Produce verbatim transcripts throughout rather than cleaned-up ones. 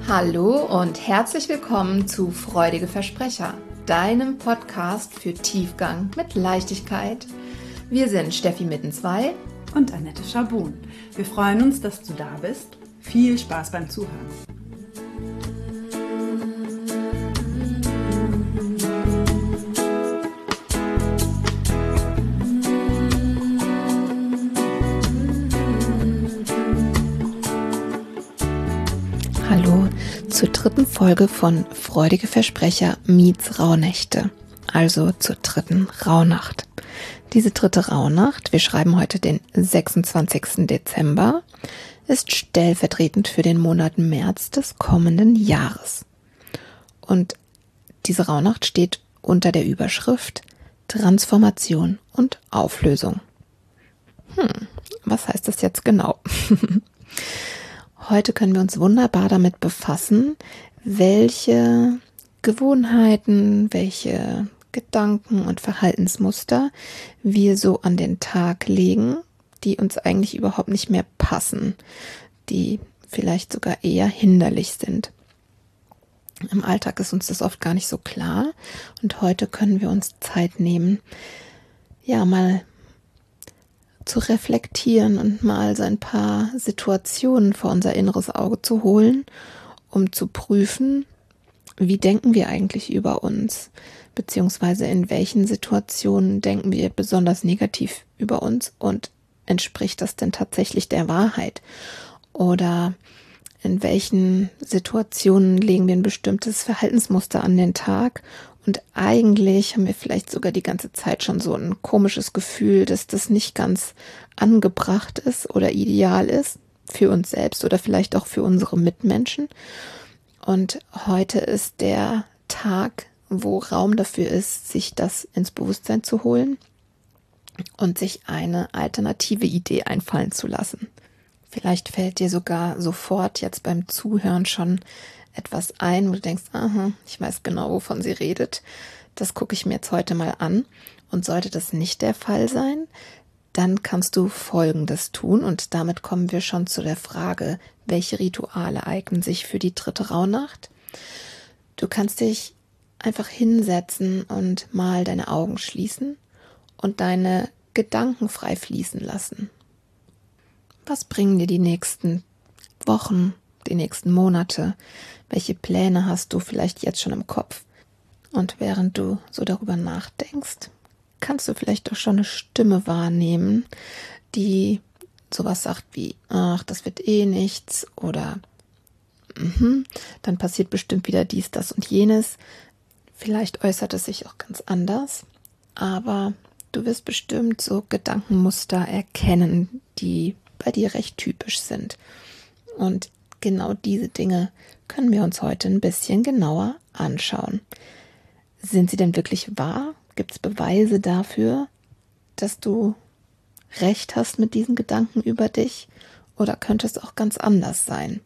Hallo und herzlich willkommen zu Freudige Versprecher, deinem Podcast für Tiefgang mit Leichtigkeit. Wir sind Steffi Mittenzweig und Annette Schabun. Wir freuen uns, dass du da bist. Viel Spaß beim Zuhören. Hallo zur dritten Folge von Freudige Versprecher meets Rauhnächte, also zur dritten Rauhnacht. Diese dritte Rauhnacht, wir schreiben heute den sechsundzwanzigsten Dezember, ist stellvertretend für den Monat März des kommenden Jahres. Und diese Rauhnacht steht unter der Überschrift Transformation und Auflösung. Hm, was heißt das jetzt genau? Heute können wir uns wunderbar damit befassen, welche Gewohnheiten, welche Gedanken und Verhaltensmuster wir so an den Tag legen, die uns eigentlich überhaupt nicht mehr passen, die vielleicht sogar eher hinderlich sind. Im Alltag ist uns das oft gar nicht so klar und heute können wir uns Zeit nehmen, ja, mal zu reflektieren und mal so ein paar Situationen vor unser inneres Auge zu holen, um zu prüfen, wie denken wir eigentlich über uns, beziehungsweise in welchen Situationen denken wir besonders negativ über uns und entspricht das denn tatsächlich der Wahrheit? Oder in welchen Situationen legen wir ein bestimmtes Verhaltensmuster an den Tag? Und eigentlich haben wir vielleicht sogar die ganze Zeit schon so ein komisches Gefühl, dass das nicht ganz angebracht ist oder ideal ist für uns selbst oder vielleicht auch für unsere Mitmenschen. Und heute ist der Tag, wo Raum dafür ist, sich das ins Bewusstsein zu holen und sich eine alternative Idee einfallen zu lassen. Vielleicht fällt dir sogar sofort jetzt beim Zuhören schon etwas ein, wo du denkst, aha, ich weiß genau, wovon sie redet. Das gucke ich mir jetzt heute mal an. Und sollte das nicht der Fall sein, dann kannst du Folgendes tun. Und damit kommen wir schon zu der Frage, welche Rituale eignen sich für die dritte Rauhnacht? Du kannst dich einfach hinsetzen und mal deine Augen schließen und deine Gedanken frei fließen lassen. Was bringen dir die nächsten Wochen, die nächsten Monate? Welche Pläne hast du vielleicht jetzt schon im Kopf? Und während du so darüber nachdenkst, kannst du vielleicht auch schon eine Stimme wahrnehmen, die sowas sagt wie, ach, das wird eh nichts oder mhm, dann passiert bestimmt wieder dies, das und jenes. Vielleicht äußert es sich auch ganz anders, aber du wirst bestimmt so Gedankenmuster erkennen, die bei dir recht typisch sind. Und genau diese Dinge können wir uns heute ein bisschen genauer anschauen. Sind sie denn wirklich wahr? Gibt es Beweise dafür, dass du recht hast mit diesen Gedanken über dich? Oder könnte es auch ganz anders sein?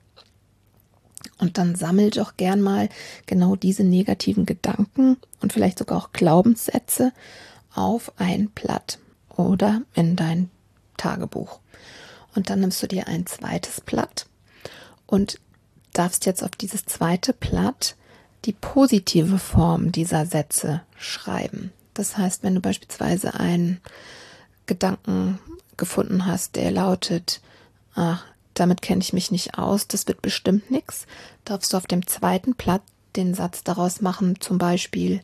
Und dann sammel doch gern mal genau diese negativen Gedanken und vielleicht sogar auch Glaubenssätze auf ein Blatt oder in dein Tagebuch. Und dann nimmst du dir ein zweites Blatt und darfst jetzt auf dieses zweite Blatt die positive Form dieser Sätze schreiben. Das heißt, wenn du beispielsweise einen Gedanken gefunden hast, der lautet, ach, damit kenne ich mich nicht aus, das wird bestimmt nichts, darfst du auf dem zweiten Blatt den Satz daraus machen, zum Beispiel,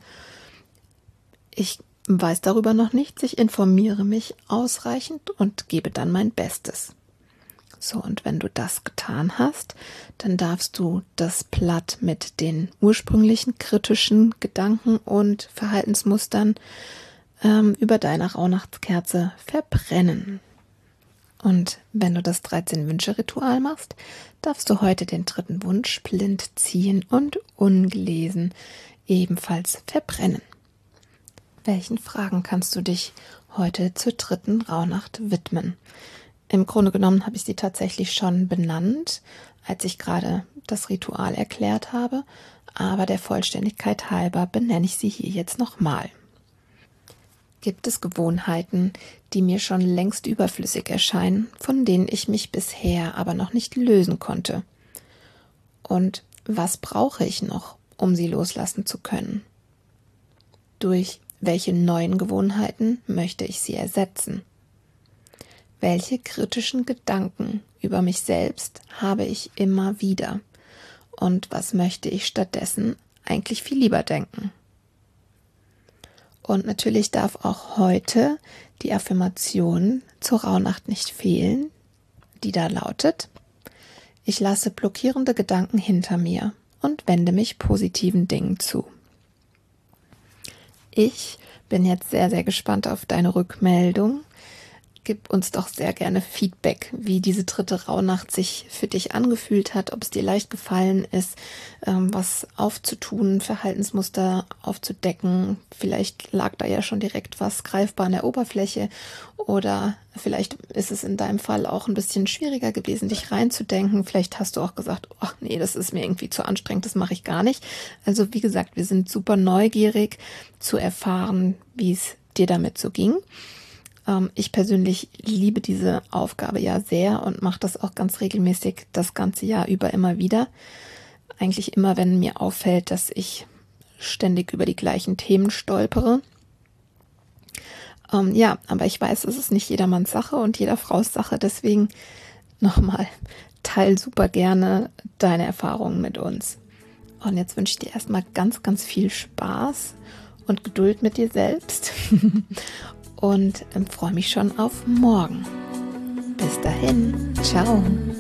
ich weiß darüber noch nichts, ich informiere mich ausreichend und gebe dann mein Bestes. So, und wenn du das getan hast, dann darfst du das Blatt mit den ursprünglichen kritischen Gedanken und Verhaltensmustern ähm, über deine Rauhnachtskerze verbrennen. Und wenn du das dreizehn-Wünsche-Ritual machst, darfst du heute den dritten Wunsch blind ziehen und ungelesen ebenfalls verbrennen. Welchen Fragen kannst du dich heute zur dritten Rauhnacht widmen? Im Grunde genommen habe ich sie tatsächlich schon benannt, als ich gerade das Ritual erklärt habe, aber der Vollständigkeit halber benenne ich sie hier jetzt nochmal. Gibt es Gewohnheiten, die mir schon längst überflüssig erscheinen, von denen ich mich bisher aber noch nicht lösen konnte? Und Was brauche ich noch, um sie loslassen zu können? Durch welche neuen Gewohnheiten möchte ich sie ersetzen? Welche kritischen Gedanken über mich selbst habe ich immer wieder? Und was möchte ich stattdessen eigentlich viel lieber denken? Und natürlich darf auch heute die Affirmation zur Rauhnacht nicht fehlen, die da lautet: Ich lasse blockierende Gedanken hinter mir und wende mich positiven Dingen zu. Ich bin jetzt sehr, sehr gespannt auf deine Rückmeldung. Gib uns doch sehr gerne Feedback, wie diese dritte Rauhnacht sich für dich angefühlt hat, ob es dir leicht gefallen ist, was aufzutun, Verhaltensmuster aufzudecken. Vielleicht lag da ja schon direkt was greifbar an der Oberfläche oder vielleicht ist es in deinem Fall auch ein bisschen schwieriger gewesen, dich reinzudenken. Vielleicht hast du auch gesagt, ach nee, das ist mir irgendwie zu anstrengend, das mache ich gar nicht. Also wie gesagt, wir sind super neugierig zu erfahren, wie es dir damit so ging. Ich persönlich liebe diese Aufgabe ja sehr und mache das auch ganz regelmäßig das ganze Jahr über immer wieder. Eigentlich immer, wenn mir auffällt, dass ich ständig über die gleichen Themen stolpere. Ähm, ja, aber ich weiß, es ist nicht jedermanns Sache und jeder Frau's Sache. Deswegen nochmal, teil super gerne deine Erfahrungen mit uns. Und jetzt wünsche ich dir erstmal ganz, ganz viel Spaß und Geduld mit dir selbst. Und ähm, freue mich schon auf morgen. Bis dahin, ciao.